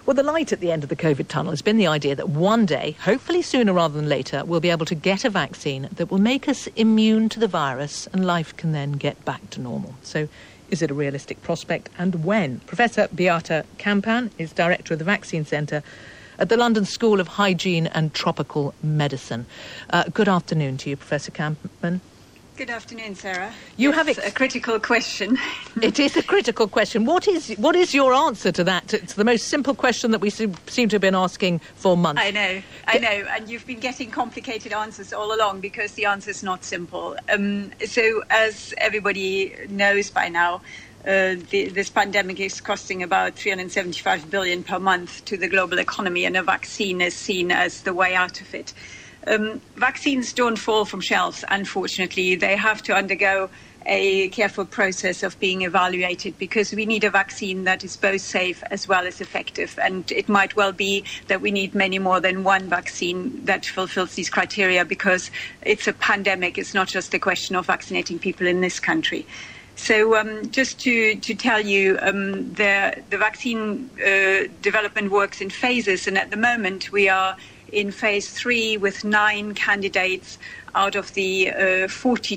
Well, the light at the end of the COVID tunnel has been the idea that one day, hopefully sooner rather than later, we'll be able to get a vaccine that will make us immune to the virus and life can then get back to normal. So is it a realistic prospect and when? Professor Beata Campan is director of the Vaccine Centre at the London School of Hygiene and Tropical Medicine. Good afternoon to you, Professor Campan. Good afternoon, Sarah. It's a critical question. It is a critical question. What is your answer to that? It's the most simple question that we seem to have been asking for months. I know. And you've been getting complicated answers all along because the answer is not simple. So as everybody knows by now, this pandemic is costing about 375 billion per month to the global economy, and a vaccine is seen as the way out of it. Vaccines don't fall from shelves, unfortunately. They have to undergo a careful process of being evaluated because we need a vaccine that is both safe as well as effective. And it might well be that we need many more than one vaccine that fulfills these criteria because it's a pandemic. It's not just a question of vaccinating people in this country. So just to tell you, the vaccine development works in phases. And at the moment, we are in phase 3 with 9 candidates out of the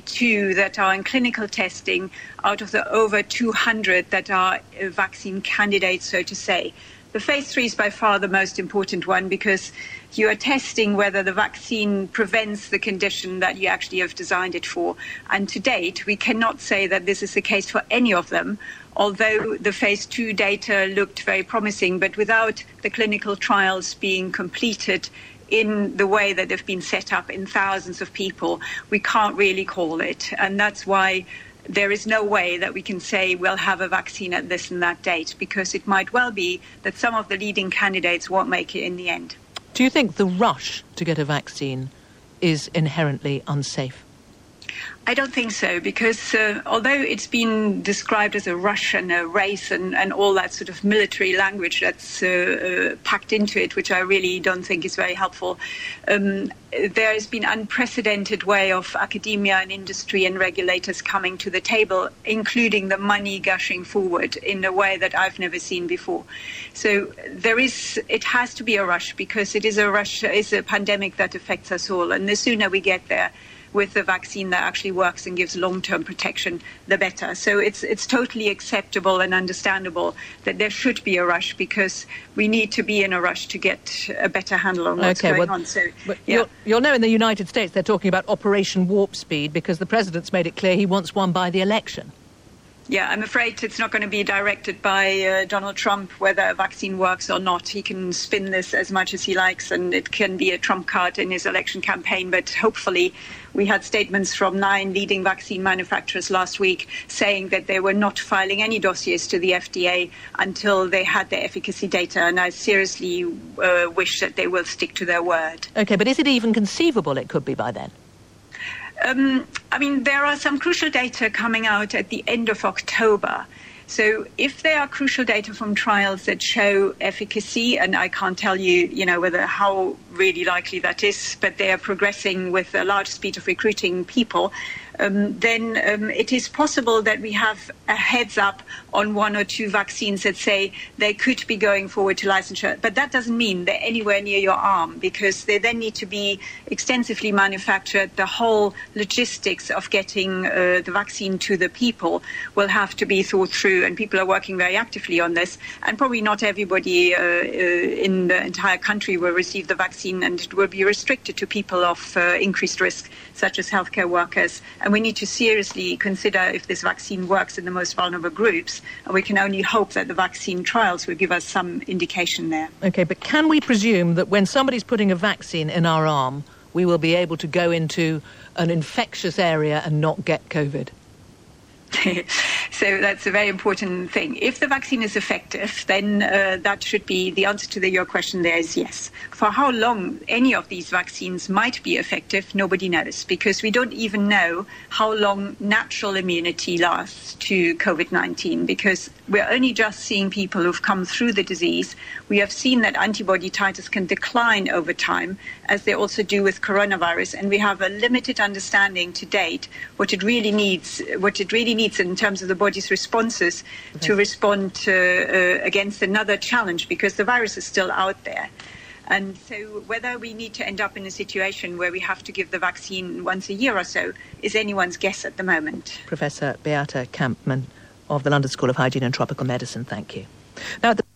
42 that are in clinical testing, out of the over 200 that are vaccine candidates, so to say. The phase 3 is by far the most important one because you are testing whether the vaccine prevents the condition that you actually have designed it for. And to date, we cannot say that this is the case for any of them, although the phase 2 data looked very promising. But without the clinical trials being completed in the way that they've been set up in thousands of people, we can't really call it. And that's why there is no way that we can say we'll have a vaccine at this and that date, because it might well be that some of the leading candidates won't make it in the end. Do you think the rush to get a vaccine is inherently unsafe? I don't think so, because although it's been described as a rush and a race and all that sort of military language that's packed into it, which I really don't think is very helpful, there has been unprecedented way of academia and industry and regulators coming to the table, including the money gushing forward in a way that I've never seen before. So it has to be a rush, because it is a rush, it's a pandemic that affects us all. And the sooner we get there with a vaccine that actually works and gives long-term protection, the better. So it's totally acceptable and understandable that there should be a rush, because we need to be in a rush to get a better handle on what's going on. So, yeah. You'll know in the United States they're talking about Operation Warp Speed because the president's made it clear he wants one by the election. Yeah, I'm afraid it's not going to be directed by Donald Trump whether a vaccine works or not. He can spin this as much as he likes, and it can be a trump card in his election campaign. But hopefully, we had statements from 9 leading vaccine manufacturers last week saying that they were not filing any dossiers to the FDA until they had the efficacy data. And I seriously wish that they will stick to their word. OK, but is it even conceivable it could be by then? I mean, there are some crucial data coming out at the end of October. So if there are crucial data from trials that show efficacy, and I can't tell you, whether how really likely that is, but they are progressing with a large speed of recruiting people, then it is possible that we have a heads up on 1 or 2 vaccines that say they could be going forward to licensure. But that doesn't mean they're anywhere near your arm, because they then need to be extensively manufactured. The whole logistics of getting the vaccine to the people will have to be thought through, and people are working very actively on this. And probably not everybody in the entire country will receive the vaccine, and it will be restricted to people of increased risk, such as healthcare workers. And we need to seriously consider if this vaccine works in the most vulnerable groups. And we can only hope that the vaccine trials will give us some indication there. OK, but can we presume that when somebody's putting a vaccine in our arm, we will be able to go into an infectious area and not get COVID? So that's a very important thing. If the vaccine is effective, then that should be the answer to your question there is yes. For how long any of these vaccines might be effective, nobody knows, because we don't even know how long natural immunity lasts to COVID-19, because we're only just seeing people who've come through the disease. We have seen that antibody titers can decline over time, as they also do with coronavirus. And we have a limited understanding to date what it really needs in terms of the body's responses to respond against another challenge, because the virus is still out there. And so whether we need to end up in a situation where we have to give the vaccine once a year or so is anyone's guess at the moment. Professor Beata Kampmann of the London School of Hygiene and Tropical Medicine, thank you. Now,